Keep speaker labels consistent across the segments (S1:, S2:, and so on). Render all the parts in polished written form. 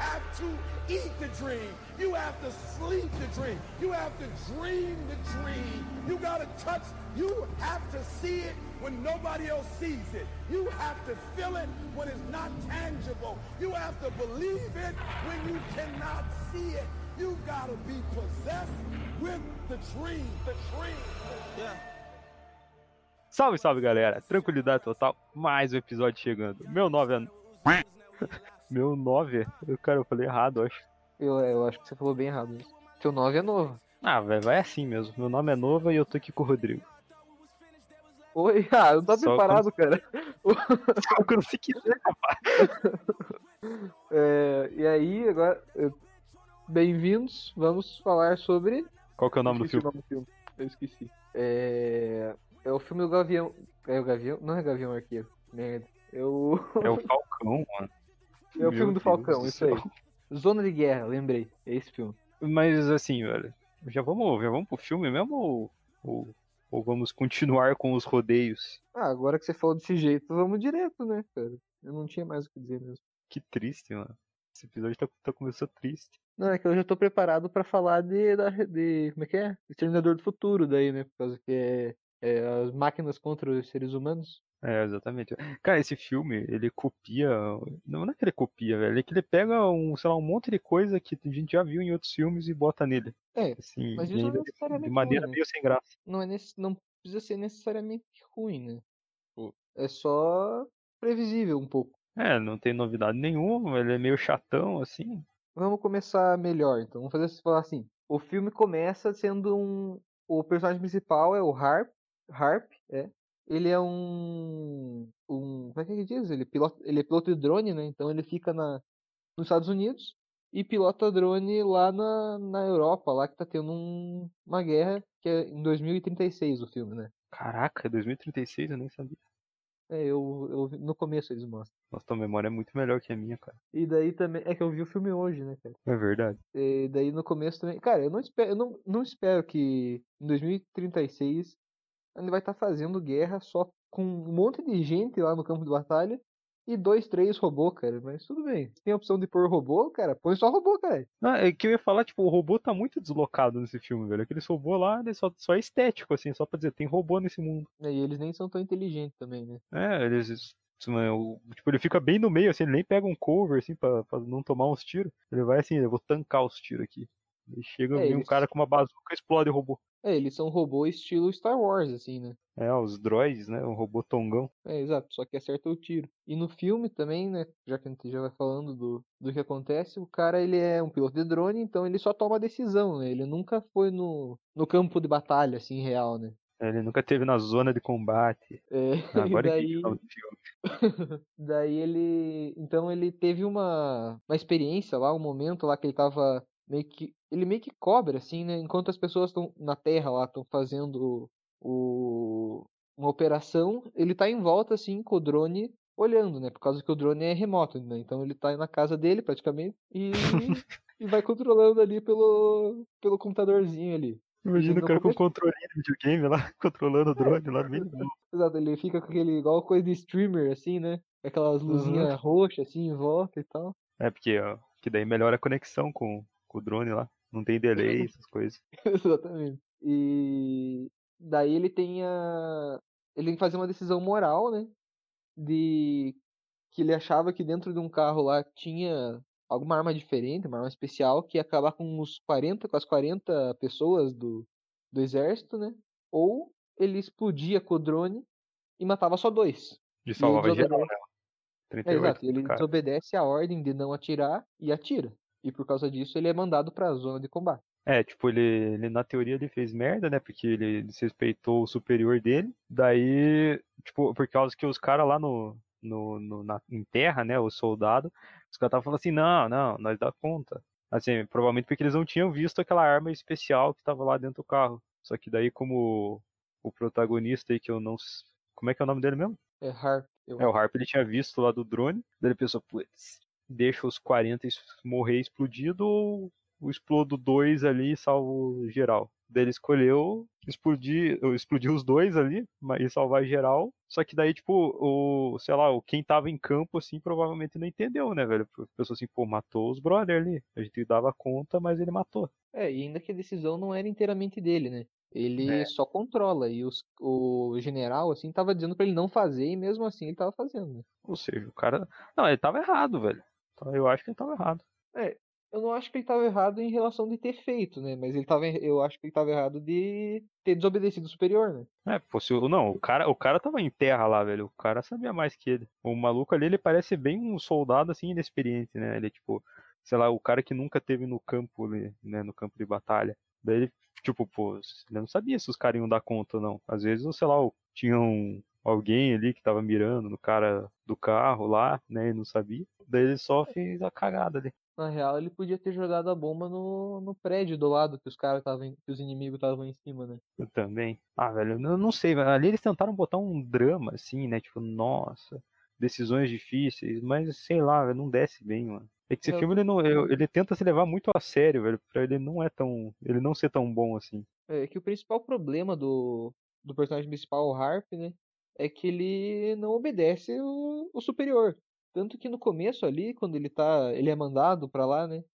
S1: have to eat the dream. You have to sleep the dream. You have to dream the dream. You gotta touch, you have to see it when nobody else sees it. You have to feel it when it's not tangible. You have to believe it when you cannot see it. You gotta be possessed with the dream. The dream. Yeah.
S2: Salve, salve, galera. Tranquilidade total. Mais um episódio chegando. Meu 9 é... Meu 9? Cara, eu falei errado, acho.
S3: Eu acho que você falou bem errado. Seu 9 é novo.
S2: Ah, velho, vai assim mesmo. Meu nome é Nova e eu tô aqui com o Rodrigo.
S3: Oi, eu não tô preparado, cara.
S2: Só quando você quiser, rapaz.
S3: E aí, agora... Bem-vindos, vamos falar sobre...
S2: Qual que é o nome do filme?
S3: Eu esqueci. É o filme do Gavião... É o Gavião? Não é Gavião Arqueiro. Merda.
S2: É o Falcão, mano.
S3: É o filme do Falcão, isso aí. Zona de Guerra, lembrei. É esse filme.
S2: Mas assim, velho, já vamos pro filme mesmo ou vamos continuar com os rodeios?
S3: Agora que você falou desse jeito, vamos direto, né, cara? Eu não tinha mais o que dizer mesmo.
S2: Que triste, mano. Esse episódio tá começando triste.
S3: Não, é que eu já tô preparado pra falar de como é que é? Exterminador do Futuro daí, né? Por causa que é as máquinas contra os seres humanos.
S2: É, exatamente. Cara, esse filme, ele copia... Não é que ele copia, velho. É que ele pega um monte de coisa que a gente já viu em outros filmes e bota nele. Assim,
S3: mas isso não é necessariamente
S2: de maneira
S3: ruim, né?
S2: meio sem graça.
S3: Não precisa ser necessariamente ruim, né? É só previsível um pouco.
S2: Não tem novidade nenhuma, ele é meio chatão, assim.
S3: Vamos começar melhor, então. Vamos falar assim. O filme começa sendo o personagem principal é o Harp, Ele é como é que ele diz? Ele é piloto de drone, né? Então ele fica nos Estados Unidos e pilota drone lá na Europa, lá que tá tendo uma guerra, que é em 2036 o filme, né?
S2: Caraca, 2036 eu nem sabia.
S3: Eu no começo eles mostram.
S2: Nossa, tua memória é muito melhor que a minha, cara.
S3: E daí também, é que eu vi o filme hoje, né, cara?
S2: É verdade.
S3: E daí no começo também, cara, eu não espero que em 2036 ele vai estar fazendo guerra só com um monte de gente lá no campo de batalha e 2, 3 robôs, cara. Mas tudo bem. Se tem a opção de pôr robô, cara, põe só robô, cara.
S2: Não, é que eu ia falar, tipo, o robô tá muito deslocado nesse filme, velho. Aqueles robôs lá, ele só é estético, assim, só pra dizer, tem robô nesse mundo.
S3: E eles nem são tão inteligentes também, né?
S2: Tipo, ele fica bem no meio, assim, ele nem pega um cover, assim, pra não tomar uns tiros. Ele vai assim, eu vou tancar os tiros aqui. Aí chega um cara com uma bazuca e explode o robô.
S3: Eles são robôs estilo Star Wars, assim, né?
S2: Os droids, né? Um robô tongão.
S3: Exato, só que acerta o tiro. E no filme também, né? Já que a gente já vai falando do que acontece, o cara, ele é um piloto de drone, então ele só toma decisão, né? Ele nunca foi no campo de batalha, assim, real, né?
S2: Ele nunca teve na zona de combate. Agora
S3: e daí...
S2: do filme.
S3: Daí então ele teve uma experiência lá, um momento lá que ele tava ele meio que cobra, assim, né? Enquanto as pessoas estão na Terra lá, estão fazendo uma operação, ele tá em volta, assim, com o drone olhando, né? Por causa que o drone é remoto, né? Então ele tá na casa dele, praticamente, e vai controlando ali pelo computadorzinho ali.
S2: Imagina o cara com o controle de videogame lá, controlando o drone lá no meio.
S3: Exato, ele fica com aquele, igual coisa de streamer, assim, né? Aquelas luzinhas roxas, assim, em volta e tal.
S2: Porque daí melhora a conexão com o drone lá. Não tem delay, essas coisas.
S3: Exatamente. E daí ele tem que fazer uma decisão moral, né? De que ele achava que dentro de um carro lá tinha alguma arma diferente, uma arma especial, que ia acabar com as 40 pessoas do exército, né? Ou ele explodia com o drone e matava só 2.
S2: De salvar geral, né? 38.
S3: Exato, ele desobedece a ordem de não atirar e atira. E por causa disso ele é mandado pra zona de combate.
S2: Tipo, ele na teoria ele fez merda, né? Porque ele desrespeitou o superior dele. Daí, tipo, por causa que os caras lá em terra, né? Os soldados, os caras estavam falando assim, não, nós dá conta. Assim, provavelmente porque eles não tinham visto aquela arma especial que tava lá dentro do carro. Só que daí, como o protagonista aí, que eu não... Como é que é o nome dele mesmo?
S3: É Harp.
S2: O Harp, ele tinha visto lá do drone. Daí ele pensou, putz, deixa os 40 morrer explodido ou explodo 2 ali e salvo geral. Daí ele escolheu explodir os dois ali e salvar geral. Só que daí, tipo, sei lá, quem tava em campo, assim, provavelmente não entendeu, né, velho? Pensou assim, pô, matou os brother ali. A gente dava conta, mas ele matou.
S3: E ainda que a decisão não era inteiramente dele, né? Ele
S2: É.
S3: só controla. E o general, assim, tava dizendo pra ele não fazer e mesmo assim ele tava fazendo, né?
S2: Ou seja, o cara. Não, ele tava errado, velho. Então, eu acho que ele tava errado.
S3: Eu não acho que ele tava errado em relação de ter feito, né? Mas eu acho que ele tava errado de ter desobedecido o superior, né?
S2: Pô, não, o cara tava em terra lá, velho. O cara sabia mais que ele. O maluco ali, ele parece bem um soldado, assim, inexperiente, né? Ele, tipo, sei lá, o cara que nunca teve no campo, né? No campo de batalha. Daí ele, tipo, pô, ele não sabia se os caras iam dar conta ou não. Às vezes, sei lá, tinham alguém ali que tava mirando no cara do carro lá, né? E não sabia. Daí ele só fez a cagada ali.
S3: Na real, ele podia ter jogado a bomba no prédio do lado que os caras estavam, que os inimigos estavam em cima, né?
S2: Eu também. Ah, velho, eu não sei, velho. Ali eles tentaram botar um drama, assim, né? Tipo, nossa, decisões difíceis, mas sei lá, velho, não desce bem, mano. É que esse filme ele tenta se levar muito a sério, velho, pra ele não ser tão bom assim.
S3: É que o principal problema do personagem principal, o Harp, né? É que ele não obedece o superior. Tanto que no começo ali, quando ele é mandado pra lá, né?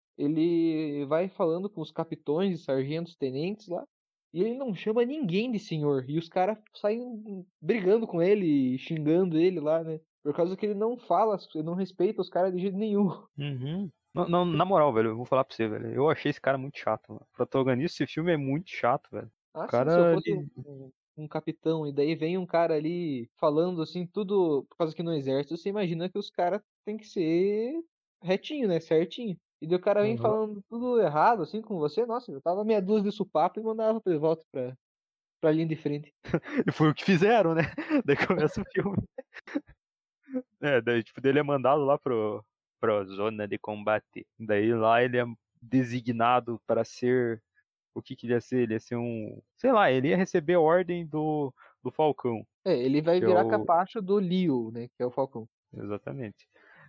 S3: Ele vai falando com os capitões, sargentos, tenentes lá, e ele não chama ninguém de senhor. E os caras saem brigando com ele, xingando ele lá, né? Por causa que ele não fala, ele não respeita os caras de jeito nenhum.
S2: Uhum. Não, não, na moral, velho, eu vou falar pra você, velho. Eu achei esse cara muito chato, mano. O protagonista desse filme é muito chato, velho. O
S3: Ah, sim, se eu
S2: cara
S3: fosse
S2: ali.
S3: um capitão e daí vem um cara ali falando assim, tudo por causa que no exército, você imagina que os caras tem que ser retinho, né? Certinho. E daí o cara vem
S2: Uhum.
S3: falando tudo errado, assim, com você, nossa, eu tava meia dúzia de supapo e mandava de volta pra linha de frente.
S2: E foi o que fizeram, né? Daí começa o filme. Daí, tipo, dele é mandado lá pra zona de combate. Daí lá ele é designado para ser. O que ele ia ser? Ele ia ser um. Sei lá, ele ia receber a ordem do Falcão.
S3: Ele vai
S2: Que é
S3: virar
S2: o.
S3: capacho do Leo, né? Que é o Falcão.
S2: Exatamente.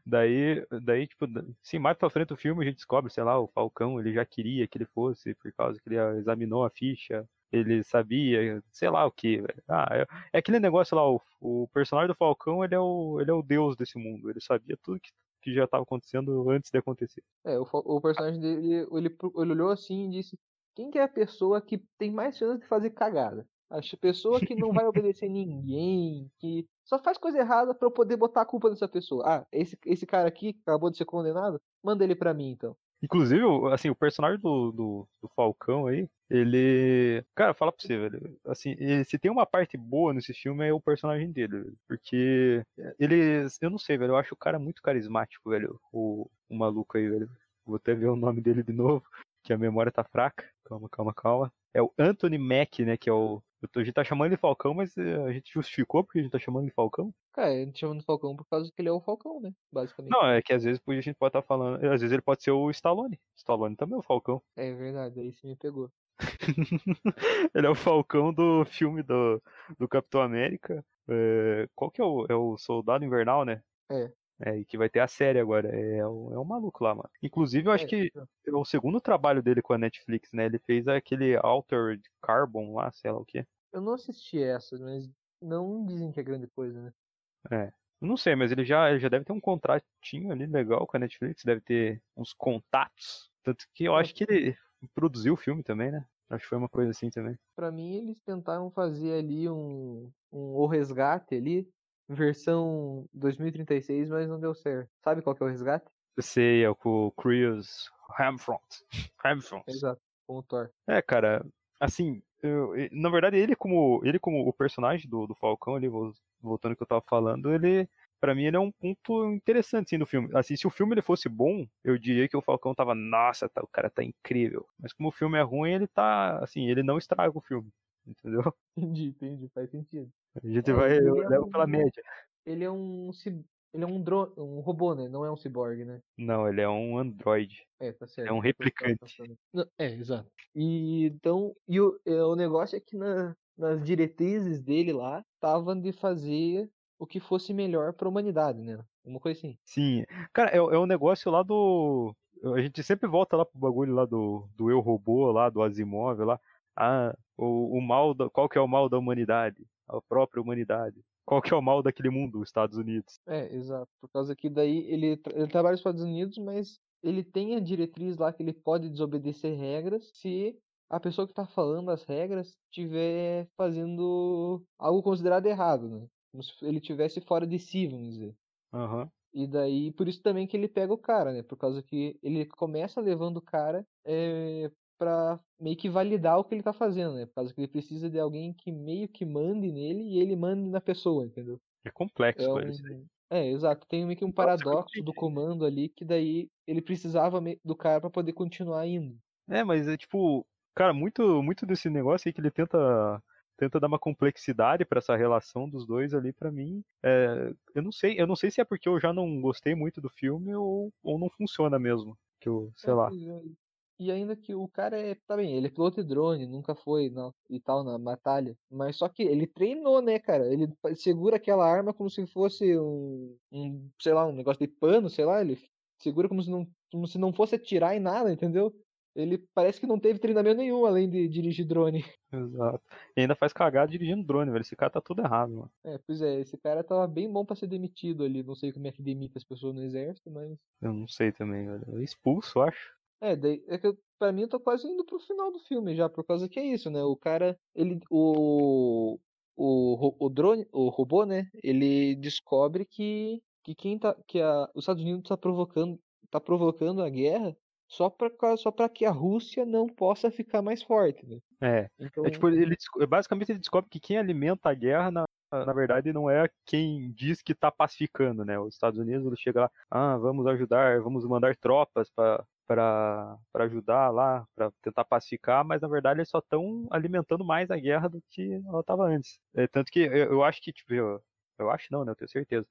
S2: Daí, tipo, sim, mais pra frente do filme a gente descobre, sei lá, o Falcão, ele já queria que ele fosse, por causa que ele examinou a ficha, ele sabia, sei lá o que, velho. É aquele negócio lá, o personagem do Falcão, ele é o deus desse mundo, ele sabia tudo que já estava acontecendo antes de acontecer.
S3: O personagem dele, ele olhou assim e disse: quem que é a pessoa que tem mais chance de fazer cagada? A pessoa que não vai obedecer ninguém, que só faz coisa errada pra eu poder botar a culpa nessa pessoa. Ah, esse cara aqui que acabou de ser condenado, manda ele pra mim então.
S2: Inclusive, assim, o personagem do Falcão aí, ele. Cara, fala pra você, velho. Assim, se tem uma parte boa nesse filme é o personagem dele, velho. Porque ele. Eu não sei, velho. Eu acho o cara muito carismático, velho. O maluco aí, velho. Vou até ver o nome dele de novo, que a memória tá fraca. Calma, calma, calma. É o Anthony Mack, né? Que é o. A gente tá chamando ele de Falcão, mas a gente justificou porque a gente tá chamando ele de Falcão.
S3: Cara, a gente chama de Falcão por causa que ele é o Falcão, né? Basicamente.
S2: Não, é que às vezes a gente pode estar falando. Às vezes ele pode ser o Stallone. Stallone também é o Falcão.
S3: É verdade, aí você me pegou.
S2: Ele é o Falcão do filme do Capitão América. Qual que é o Soldado Invernal, né?
S3: É.
S2: E que vai ter a série agora. É o maluco lá, mano. Inclusive, eu acho
S3: É,
S2: que é o segundo trabalho dele com a Netflix, né? Ele fez aquele Altered Carbon lá, sei lá o quê.
S3: eu não assisti essa, mas não dizem que é grande coisa, né?
S2: Eu não sei, mas ele já deve ter um contratinho ali legal com a Netflix, deve ter uns contatos. Tanto que eu
S3: É,
S2: acho que ele produziu o filme também, né? Acho que foi uma coisa assim também.
S3: pra mim eles tentaram fazer ali O Resgate ali, versão 2036, mas não deu certo. Sabe qual que é o resgate?
S2: Eu sei, é com o Chris Hemsworth.
S3: Exato, com o Thor.
S2: Cara, assim, na verdade ele como o personagem do Falcão ali, voltando ao que eu tava falando, pra mim ele é um ponto interessante assim, do filme. Assim, se o filme ele fosse bom, eu diria que o Falcão tava, nossa, o cara tá incrível. Mas como o filme é ruim, ele tá, assim, ele não estraga o filme, entendeu?
S3: Entendi, faz sentido.
S2: A gente eu
S3: Ele é
S2: levo pela média.
S3: ele é um, ele é um robô, né? Não é um ciborgue, né?
S2: Não, ele é um androide,
S3: Tá
S2: é
S3: certo.
S2: um
S3: É o que eu tava
S2: replicante.
S3: pensando. Não, exato. E então, o negócio é que nas diretrizes dele lá, estavam de fazer o que fosse melhor para a humanidade, né? Uma coisa assim.
S2: Sim, cara, é um negócio lá do. A gente sempre volta lá pro bagulho lá do Eu Robô, lá do Asimov lá. O mal qual que é o mal da humanidade? A própria humanidade. Qual que é o mal daquele mundo, os Estados Unidos?
S3: Exato. Por causa que daí ele trabalha nos Estados Unidos, mas ele tem a diretriz lá que ele pode desobedecer regras se a pessoa que tá falando as regras estiver fazendo algo considerado errado, né? Como se ele tivesse fora de si, vamos dizer.
S2: Aham.
S3: E daí, por isso também que ele pega o cara, né? Por causa que ele começa levando o cara pra meio que validar o que ele tá fazendo, né? Por causa que ele precisa de alguém que meio que mande nele e ele mande na pessoa, entendeu?
S2: É complexo,
S3: É
S2: velho, isso aí.
S3: exato. Tem meio que um
S2: Nossa, eu
S3: paradoxo do comando ali que daí ele precisava do cara pra poder continuar indo.
S2: Mas é tipo, cara, muito desse negócio aí que ele tenta dar uma complexidade pra essa relação dos dois ali pra mim. Eu não sei se é porque eu já não gostei muito do filme ou não funciona mesmo, que eu, sei lá.
S3: Pois é. E ainda que o cara tá bem, ele é piloto de drone, nunca foi e tal na batalha. Mas só que ele treinou, né, cara? Ele segura aquela arma como se fosse sei lá, um negócio de pano, sei lá. Ele segura como se não fosse atirar em nada, entendeu? Ele parece que não teve treinamento nenhum além de dirigir drone.
S2: Exato. E ainda faz cagada dirigindo drone, velho. Esse cara tá tudo errado, mano.
S3: Pois é, esse cara tava bem bom pra ser demitido ali. Não sei como é que demite as pessoas no exército, mas.
S2: Eu não sei também, velho. Expulso, eu acho.
S3: Daí, pra mim eu tô quase indo pro final do filme já, por causa que é isso, né? O cara, o drone, o robô, né? Ele descobre que os Estados Unidos tá provocando a guerra só pra que a Rússia não possa ficar mais forte, né? Então,
S2: Tipo, basicamente ele descobre que quem alimenta a guerra, na verdade, não é quem diz que tá pacificando, né? Os Estados Unidos, ele chega lá, vamos ajudar, vamos mandar tropas para ajudar lá, para tentar pacificar, mas na verdade eles só estão alimentando mais a guerra do que ela estava antes. Tanto que eu acho que, tipo, eu acho não, né? Eu tenho certeza.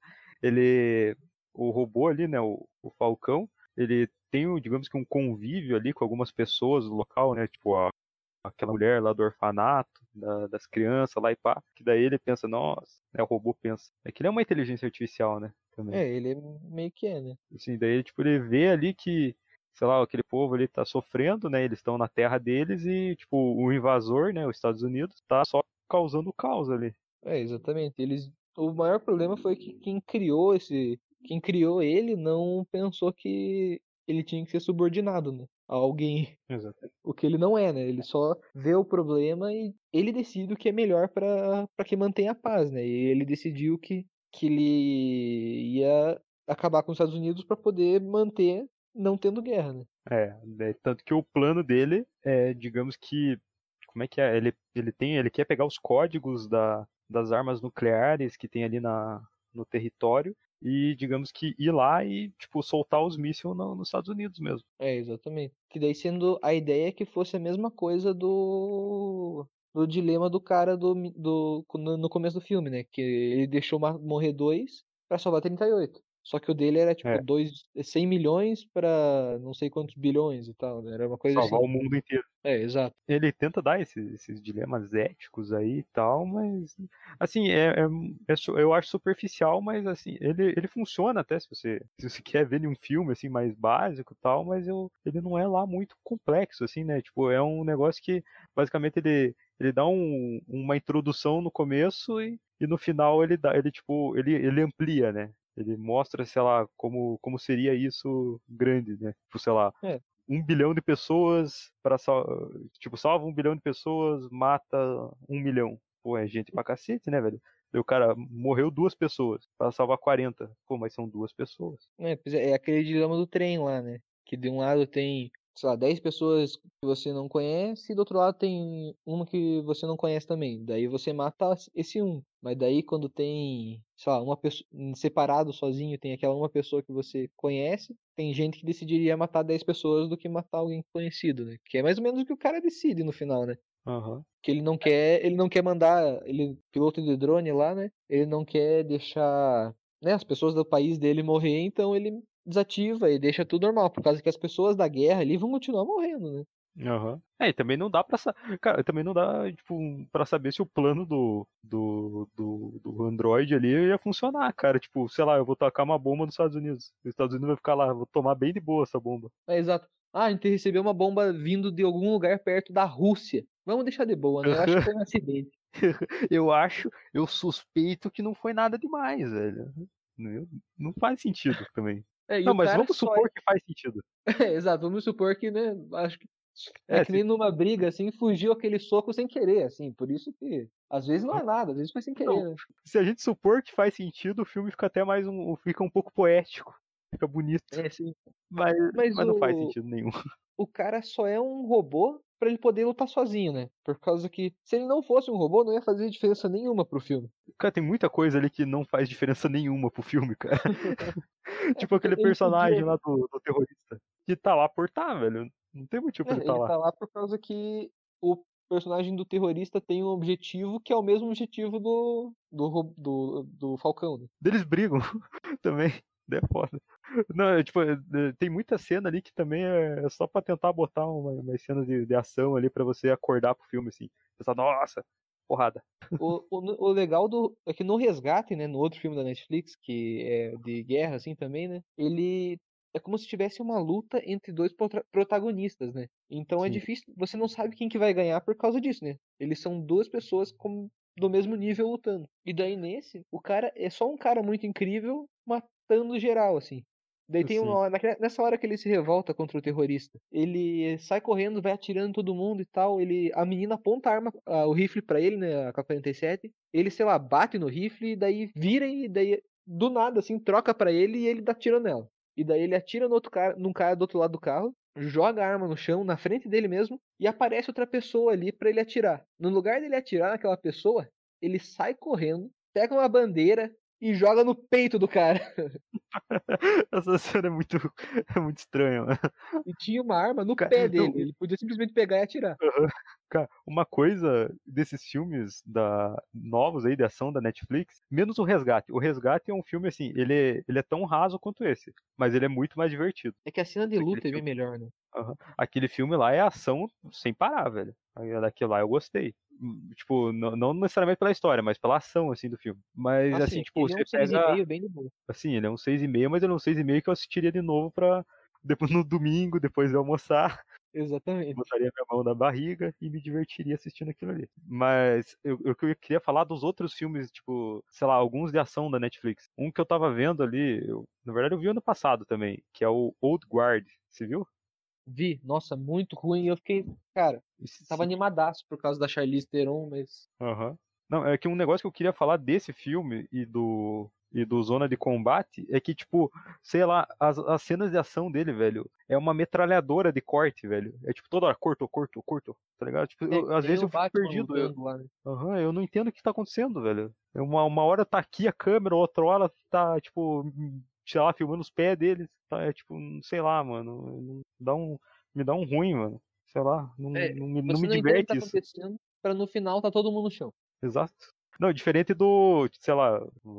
S2: O robô ali, né? O Falcão, ele tem, digamos que um convívio ali com algumas pessoas do local, né? Tipo, aquela mulher lá do orfanato, das crianças lá e pá, que daí ele pensa, nossa, né, o robô pensa. É que ele é uma inteligência artificial, né? Também.
S3: ele é meio que né?
S2: Assim, daí tipo, ele vê ali que, sei lá, aquele povo ali tá sofrendo, né? Eles estão na terra deles e, tipo, o invasor, né, os Estados Unidos, tá só causando caos ali.
S3: Exatamente. O maior problema foi que quem criou ele não pensou que ele tinha que ser subordinado, né, a alguém.
S2: Exato.
S3: O que ele não é, né? Ele só vê o problema e ele decide o que é melhor para que mantenha a paz, né? E ele decidiu que ele ia acabar com os Estados Unidos para poder manter não tendo guerra, né?
S2: Tanto que o plano dele é, digamos que, como é que é? Ele quer pegar os códigos das armas nucleares que tem ali no território e, digamos que, ir lá e, tipo, soltar os mísseis nos Estados Unidos mesmo.
S3: Exatamente. Que daí sendo a ideia que fosse a mesma coisa do dilema do cara no começo do filme, né? Que ele deixou morrer dois pra salvar 38. Só que o dele era tipo
S2: É,
S3: 100 milhões pra não sei quantos bilhões e tal, né? Era uma coisa
S2: salvar
S3: assim.
S2: o mundo inteiro.
S3: Exato.
S2: Ele tenta dar esses dilemas éticos aí e tal, mas assim, eu acho superficial, mas assim, ele funciona até se você quer ver ele um filme assim mais básico e tal, mas ele não é lá muito complexo assim, né? Tipo, é um negócio que basicamente ele dá uma introdução no começo e no final ele amplia, né? Ele mostra, sei lá, como seria isso grande, né? Tipo, sei lá,
S3: É,
S2: 1 bilhão de pessoas tipo, salva 1 bilhão de pessoas, mata 1 milhão. Pô, é gente pra cacete, né, velho? Daí o cara morreu 2 pessoas pra salvar 40. Pô, mas são 2 pessoas.
S3: pois é aquele dilema do trem lá, né? Que de um lado tem, sei lá, 10 pessoas que você não conhece e do outro lado tem uma que você não conhece também. Daí você mata esse um. Mas daí quando tem, sei lá, uma pessoa separado, sozinho, tem aquela uma pessoa que você conhece, tem gente que decidiria matar 10 pessoas do que matar alguém conhecido, né? Que é mais ou menos o que o cara decide no final, né?
S2: Aham.
S3: Que ele não quer mandar, ele piloto de drone lá, né? Ele não quer deixar, né, as pessoas do país dele morrer, então ele desativa e deixa tudo normal, por causa que as pessoas da guerra ali vão continuar morrendo, né?
S2: Aham. E também não dá cara, também não dá, tipo, pra saber se o plano do Android ali ia funcionar, cara. Tipo, sei lá, eu vou tacar uma bomba nos Estados Unidos. Os Estados Unidos vai ficar lá, vou tomar bem de boa essa bomba.
S3: Exato. A gente recebeu uma bomba vindo de algum lugar perto da Rússia. Vamos deixar de boa, né? Eu acho que foi um acidente.
S2: Eu suspeito que não foi nada demais, velho. Não faz sentido também.
S3: E
S2: Não,
S3: o
S2: mas
S3: cara
S2: vamos
S3: só
S2: supor que faz sentido.
S3: exato, vamos supor que, né, acho que é que
S2: Se,
S3: nem numa briga, assim, fugiu aquele soco sem querer, assim, por isso que, às vezes não é nada, às vezes foi sem querer,
S2: não,
S3: né?
S2: se a gente supor que faz sentido, o filme fica até fica um pouco poético, fica bonito,
S3: Sim.
S2: mas,
S3: Mas
S2: mas não faz sentido nenhum.
S3: o cara só é um robô pra ele poder lutar sozinho, né? Por causa que, se ele não fosse um robô, não ia fazer diferença nenhuma pro filme.
S2: Cara, tem muita coisa ali que não faz diferença nenhuma pro filme, cara. Tipo
S3: Porque
S2: aquele
S3: ele
S2: personagem
S3: podia,
S2: lá do terrorista, que tá lá por tá, velho. Não tem motivo pra ele estar
S3: ele
S2: lá.
S3: tá lá por causa que o personagem do terrorista tem um objetivo que é o mesmo objetivo do Falcão, né?
S2: Eles brigam também, é foda. Não, tem muita cena ali que também é só pra tentar botar umas cenas de ação ali pra você acordar pro filme, assim. Pensar, nossa, porrada.
S3: O legal é que no Resgate, né, no outro filme da Netflix, que é de guerra, assim, também, né, ele é como se tivesse uma luta entre dois protagonistas, né, então é
S2: Sim,
S3: difícil, você não sabe quem que vai ganhar por causa disso, né, eles são duas pessoas do mesmo nível lutando, e daí nesse, o cara é só um cara muito incrível matando geral, assim. Daí tem uma
S2: sim.
S3: hora, nessa hora que ele se revolta contra o terrorista, ele sai correndo, vai atirando em todo mundo e tal. A menina aponta a arma, o rifle pra ele, né, a K-47. Ele, sei lá, bate no rifle e daí vira e daí do nada assim troca pra ele e ele dá tiro nela. E daí ele atira no outro cara, num cara do outro lado do carro, joga a arma no chão, na frente dele mesmo, e aparece outra pessoa ali pra ele atirar. No lugar dele atirar naquela pessoa, ele sai correndo, pega uma bandeira e joga no peito do cara.
S2: Essa cena é muito estranha, mano.
S3: E tinha uma arma no
S2: Cara,
S3: pé
S2: não,
S3: dele. Ele podia simplesmente pegar e atirar.
S2: cara, uma coisa desses filmes novos aí de ação da Netflix, menos o Resgate. O Resgate é um filme assim, ele é tão raso quanto esse, mas ele é muito mais divertido.
S3: É que a cena de
S2: Putz, aquele
S3: luta é bem
S2: filme,
S3: melhor, né?
S2: aquele filme lá é ação sem parar, velho. Daquele lá eu gostei. Tipo, não necessariamente pela história, mas pela ação, assim, do filme. Mas,
S3: Assim,
S2: assim,
S3: aqui
S2: tipo,
S3: ele é
S2: você
S3: um seis e
S2: pega.
S3: meio bem de boa.
S2: Assim, ele é um 6,5, mas ele é um 6,5 que eu assistiria de novo depois no domingo, depois de almoçar.
S3: Exatamente.
S2: Botaria minha mão na barriga e me divertiria assistindo aquilo ali. Mas eu queria falar dos outros filmes, tipo, sei lá, alguns de ação da Netflix. Um que eu tava vendo ali, na verdade eu vi ano passado também, que é o Old Guard. Você viu?
S3: Vi, nossa, muito ruim. E eu fiquei, cara, tava
S2: Sim.
S3: animadaço por causa da Charlize Theron, mas.
S2: Aham. Não, é que um negócio que eu queria falar desse filme e do Zona de Combate é que, tipo, sei lá, as cenas de ação dele, velho, é uma metralhadora de corte, velho. É tipo, toda hora, cortou, cortou, cortou, tá ligado? Tipo,
S3: É,
S2: às
S3: que nem
S2: vezes
S3: o
S2: eu fico
S3: Batman
S2: perdido.
S3: lutando lá, né?
S2: Eu não entendo o que tá acontecendo, velho. Uma hora tá aqui a câmera, outra hora tá, tipo, sei lá, filmando os pés deles. Tá, é tipo, sei lá, mano. Me dá um ruim, mano. Sei lá, não
S3: Você
S2: me
S3: não entende o que tá
S2: diverte isso.
S3: acontecendo, pra no final tá todo mundo no chão.
S2: Exato. Não, diferente do, sei lá,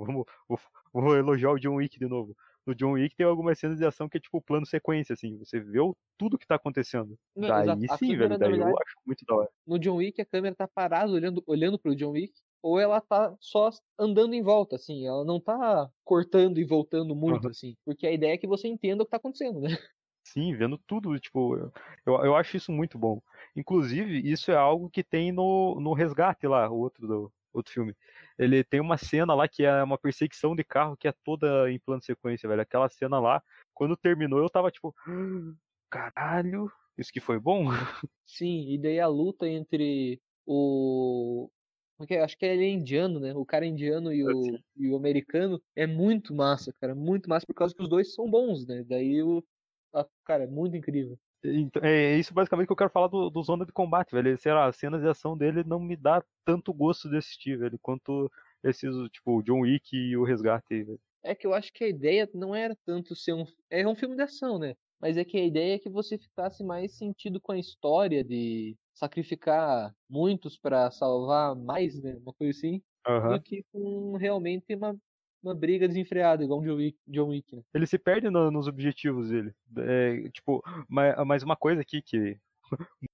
S2: vou elogiar o John Wick de novo. No John Wick tem algumas cenas de ação que é tipo plano sequência, assim, você vê tudo que tá acontecendo.
S3: Não, exato.
S2: Daí
S3: A
S2: sim, velho,
S3: câmera, na
S2: daí eu
S3: verdade,
S2: acho muito da hora.
S3: no John Wick, a câmera tá parada olhando pro John Wick, ou ela tá só andando em volta, assim, ela não tá cortando e voltando muito,
S2: Aham.
S3: assim, porque a ideia é que você entenda o que tá acontecendo, né?
S2: Sim, vendo tudo, tipo, eu acho isso muito bom. Inclusive, isso é algo que tem no Resgate lá, o outro filme. Ele tem uma cena lá que é uma perseguição de carro que é toda em plano sequência, velho. Aquela cena lá, quando terminou, eu tava tipo, caralho, isso que foi bom?
S3: Sim, e daí a luta entre o. Como é que é? Acho que ele é indiano, né? O cara indiano
S2: Assim.
S3: e o americano é muito massa, cara. Muito massa, por causa que os dois são bons, né? Daí cara, é muito incrível.
S2: Então, é isso basicamente que eu quero falar do Zona de Combate, velho. Sei lá, as cenas de ação dele não me dá tanto gosto de assistir, velho, quanto esses, tipo, o John Wick e o Resgate, velho.
S3: É que eu acho que a ideia não era tanto ser um. É um filme de ação, né? Mas é que a ideia é que você ficasse mais sentido com a história de sacrificar muitos pra salvar mais, né? Uma coisa assim, do
S2: Aham.
S3: que com realmente uma briga desenfreada, igual um John Wick, né?
S2: Ele se perde nos objetivos dele. É, tipo, mas uma coisa aqui que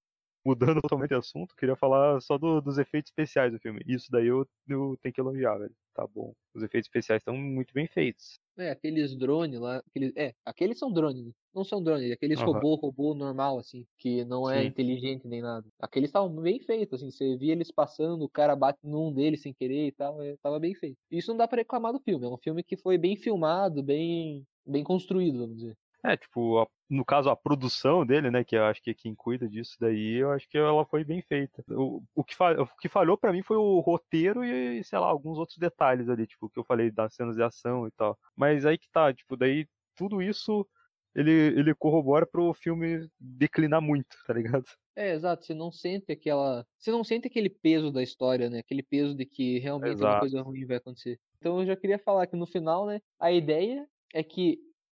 S2: mudando totalmente de assunto, queria falar só dos efeitos especiais do filme. Isso daí eu tenho que elogiar, velho. Tá bom. Os efeitos especiais estão muito bem feitos.
S3: Aqueles drones lá, aqueles são drones, né? Não são drones, aqueles
S2: Aham,
S3: robô normal, assim, que não é
S2: sim.
S3: inteligente nem nada. Aqueles estavam bem feitos, assim, você via eles passando, o cara bate num deles sem querer e tal, tava bem feito. Isso não dá pra reclamar do filme, é um filme que foi bem filmado, bem construído, vamos dizer.
S2: Tipo, no caso, a produção dele, né, que eu acho que é quem cuida disso daí, eu acho que ela foi bem feita. O que falhou pra mim foi o roteiro e, sei lá, alguns outros detalhes ali, tipo, o que eu falei das cenas de ação e tal. Mas aí que tá, tipo, daí tudo isso ele corrobora pro filme declinar muito, tá ligado?
S3: Exato, você não sente aquele peso da história, né? Aquele peso de que realmente alguma
S2: Exato.
S3: coisa ruim vai acontecer. Então eu já queria falar que no final, né, a ideia é que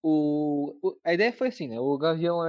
S3: a ideia foi assim, né? O Gavião,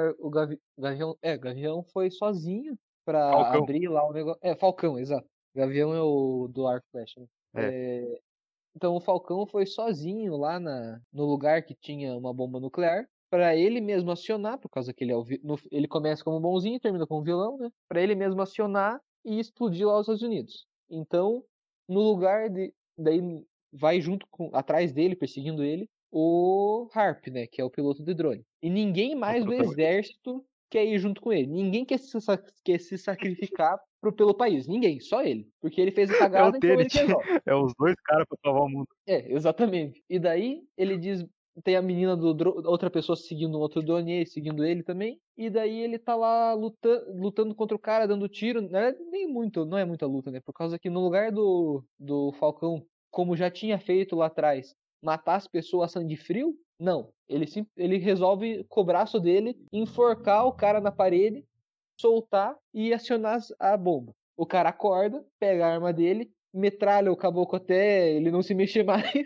S3: Gavião foi sozinho pra
S2: Falcão.
S3: abrir lá o negócio. Falcão, exato. Gavião é o do arco e flecha, né?
S2: É.
S3: Então o Falcão foi sozinho lá no lugar que tinha uma bomba nuclear para ele mesmo acionar, por causa que ele começa como bonzinho e termina como vilão, né? Para ele mesmo acionar e explodir lá os Estados Unidos. Então, no lugar daí vai atrás dele, perseguindo ele, o Harp, né, que é o piloto de drone. E ninguém
S2: O
S3: mais do
S2: protagonista.
S3: exército quer ir junto com ele. Ninguém quer se sacrificar pelo país. Ninguém, só ele. Porque ele fez a
S2: É o
S3: cagada, então ele
S2: Tenet.
S3: que resolve.
S2: É os dois caras pra salvar o mundo.
S3: Exatamente. E daí ele diz, tem a menina outra pessoa seguindo um outro drone, seguindo ele também. E daí ele tá lá lutando contra o cara, dando tiro. Não é muita luta, né? Por causa que no lugar do Falcão, como já tinha feito lá atrás, matar as pessoas a sangue frio, não. Ele resolve com o braço dele enforcar o cara na parede, soltar e acionar a bomba. O cara acorda, pega a arma dele, metralha o caboclo até ele não se mexer mais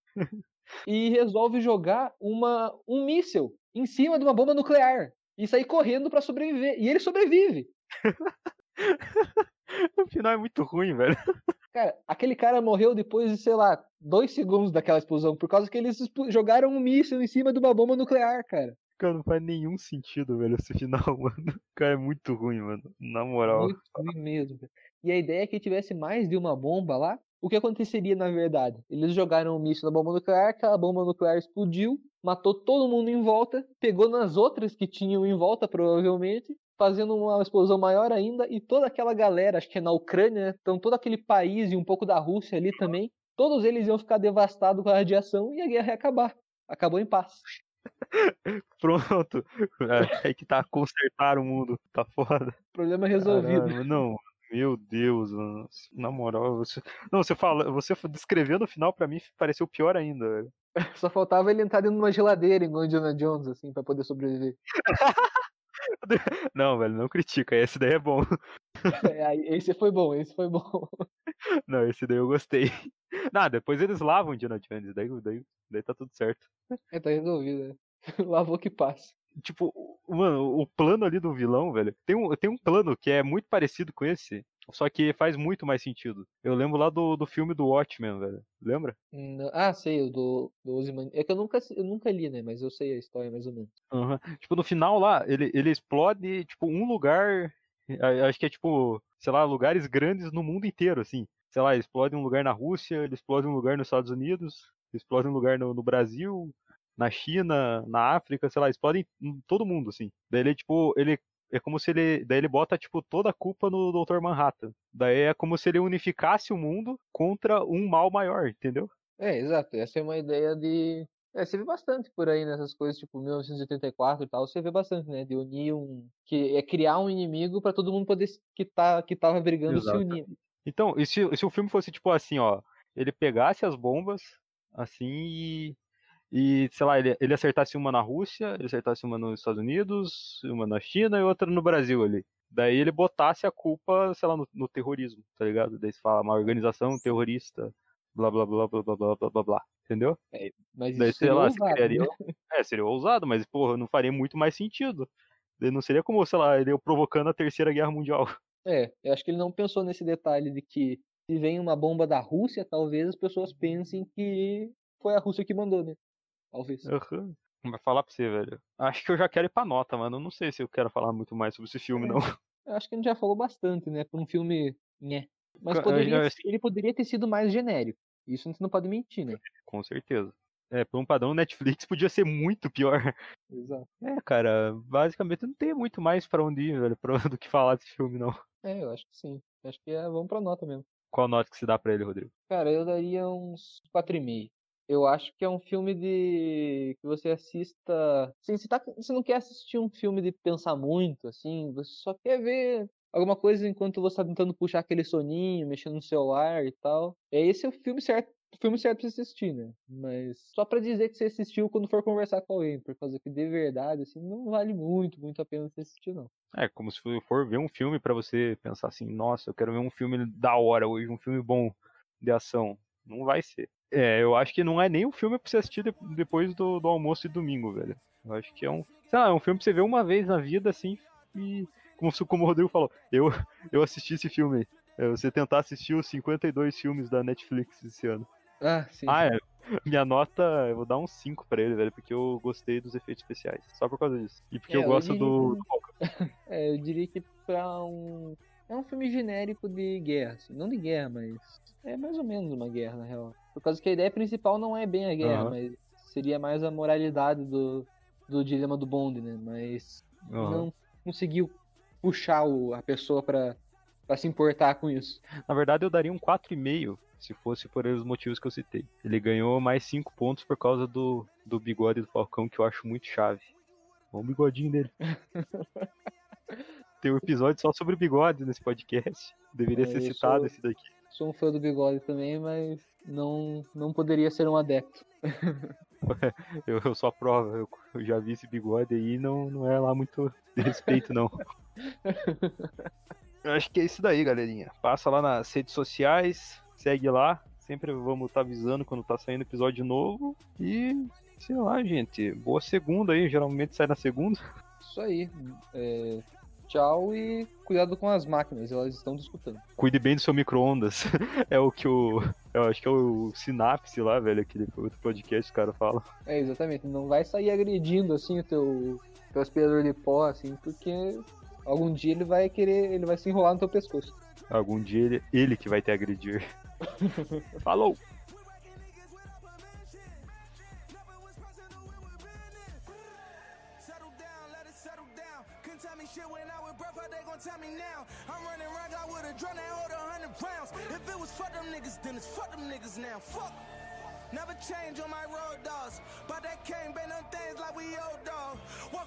S3: e resolve jogar um míssil em cima de uma bomba nuclear e sair correndo pra sobreviver. E ele sobrevive.
S2: O final é muito ruim, velho.
S3: Cara, aquele cara morreu depois de, sei lá, 2 segundos daquela explosão, por causa que eles jogaram um míssil em cima de uma bomba nuclear, cara.
S2: Cara, não faz nenhum sentido, velho, esse final, mano. Cara, é muito ruim, mano. Na moral.
S3: Muito ruim mesmo. Cara. E a ideia é que tivesse mais de uma bomba lá. O que aconteceria na verdade? Eles jogaram um míssil na bomba nuclear, aquela bomba nuclear explodiu, matou todo mundo em volta, pegou nas outras que tinham em volta, provavelmente, fazendo uma explosão maior ainda, e toda aquela galera, acho que é na Ucrânia, né? Então todo aquele país e um pouco da Rússia ali também, todos eles iam ficar devastados com a radiação e a guerra ia acabar. Acabou em paz.
S2: Pronto. É que tá, consertar o mundo. Tá foda.
S3: Problema resolvido.
S2: Caralho, não. Meu Deus, mano. Na moral, não, você descrevendo o final pra mim pareceu pior ainda, velho.
S3: Só faltava ele entrar dentro de uma geladeira igual Indiana Jones, assim, pra poder sobreviver.
S2: Não, velho, não critica. Esse daí é bom.
S3: Esse foi bom, esse foi bom.
S2: Não, esse daí eu gostei. Não, depois eles lavam Indiana Jones, daí tá tudo certo.
S3: Tá resolvido, né? Lavou que passa.
S2: Tipo, mano, o plano ali do vilão, velho, tem um plano que é muito parecido com esse, só que faz muito mais sentido. Eu lembro lá do filme do Watchmen, velho. Lembra?
S3: Sei, o do Ozymandias. É que eu nunca li, né? Mas eu sei a história mais ou menos.
S2: Uhum. Tipo, no final lá, ele explode, tipo, um lugar. Acho que é tipo, sei lá, lugares grandes no mundo inteiro, assim. Sei lá, explode um lugar na Rússia, ele explode um lugar nos Estados Unidos, explode um lugar no Brasil, na China, na África, sei lá, explode em todo mundo, assim. Daí ele, tipo, ele. É como se ele. Daí ele bota, tipo, toda a culpa no Dr. Manhattan. Daí é como se ele unificasse o mundo contra um mal maior, entendeu?
S3: Exato. Essa é uma ideia de. Você vê bastante por aí nessas coisas, tipo 1984 e tal, você vê bastante, né? De unir que é criar um inimigo pra todo mundo poder que tava brigando se
S2: Exato.
S3: unir.
S2: Então, e se o filme fosse tipo assim, ó, ele pegasse as bombas, assim, sei lá, ele acertasse uma na Rússia, ele acertasse uma nos Estados Unidos, uma na China e outra no Brasil ali. Daí ele botasse a culpa, sei lá, no terrorismo, tá ligado? Daí se fala uma organização terrorista, blá blá blá blá blá blá blá blá blá, entendeu?
S3: Mas
S2: Daí,
S3: isso
S2: sei
S3: seria
S2: lá, você
S3: ousado,
S2: criaria.
S3: né?
S2: Seria ousado, mas, porra, não faria muito mais sentido. Daí não seria como, sei lá, ele provocando a Terceira Guerra Mundial.
S3: Eu acho que ele não pensou nesse detalhe de que se vem uma bomba da Rússia, talvez as pessoas pensem que foi a Rússia que mandou, né? Talvez.
S2: Aham. Vai falar pra você, velho. Acho que eu já quero ir pra nota, mano. Eu não sei se eu quero falar muito mais sobre esse filme, não.
S3: Eu acho que a gente já falou bastante, né? Pra um filme, né? Mas
S2: Assim,
S3: ele poderia ter sido mais genérico. Isso a gente não pode mentir, né?
S2: com certeza. Por um padrão Netflix podia ser muito pior.
S3: Exato.
S2: Cara, basicamente não tem muito mais pra onde ir, velho, do que falar desse filme, não.
S3: Eu acho que sim. Acho que vamos pra nota mesmo.
S2: Qual nota que se dá pra ele, Rodrigo?
S3: Cara, eu daria uns 4,5. Eu acho que é um filme que você assista. Assim, você não quer assistir um filme de pensar muito, assim, você só quer ver alguma coisa enquanto você tá tentando puxar aquele soninho, mexendo no celular e tal. Esse é o filme certo pra você assistir, né? Mas só pra dizer que você assistiu quando for conversar com alguém, por causa que de verdade, assim, não vale muito a pena você assistir, não.
S2: Como se for ver um filme pra você pensar assim, nossa, eu quero ver um filme da hora hoje, um filme bom de ação. Não vai ser. Eu acho que não é nem um filme pra você assistir depois do almoço de domingo, velho. Eu acho que é um filme pra você ver uma vez na vida, assim, e como o Rodrigo falou, eu assisti esse filme aí. Você tentar assistir os 52 filmes da Netflix esse ano.
S3: Ah, sim.
S2: Minha nota, eu vou dar um 5 pra ele, velho, porque eu gostei dos efeitos especiais. Só por causa disso. E porque eu gosto do Falcão.
S3: Eu diria que é um filme genérico de guerra, assim. Não de guerra, mas é mais ou menos uma guerra, na real. Por causa que a ideia principal não é bem a guerra, mas seria mais a moralidade do dilema do Bond, né? Mas não conseguiu puxar a pessoa pra se importar com isso.
S2: Na verdade, eu daria um 4,5 se fosse por os motivos que eu citei. Ele ganhou mais 5 pontos por causa do bigode do Falcão, que eu acho muito chave. Olha o bigodinho dele. Tem um episódio só sobre bigode nesse podcast. Deveria ser citado esse daqui.
S3: Sou um fã do bigode também, mas não poderia ser um adepto.
S2: Eu sou a prova. Eu já vi esse bigode aí e não é lá muito de respeito, não. Eu acho que é isso daí, galerinha. Passa lá nas redes sociais, segue lá. Sempre vamos estar avisando quando tá saindo episódio novo. E, sei lá, gente. Boa segunda aí. Geralmente sai na segunda.
S3: Isso aí. Tchau e cuidado com as máquinas, elas estão discutindo.
S2: Cuide bem do seu micro-ondas. É o que eu acho que é o Synapse lá, velho, aquele outro podcast que o cara fala.
S3: Exatamente. Não vai sair agredindo, assim, o teu aspirador de pó, assim, porque algum dia ele vai se enrolar no teu pescoço.
S2: Algum dia ele que vai te agredir. Falou!
S4: Shit when I with breath, how they gon' tell me now? I'm running around, I would've drawn that hold 100 pounds. If it was fuck them niggas, then it's fuck them niggas now. Fuck. Never change on my road dogs. But that cane been on things like we old dog.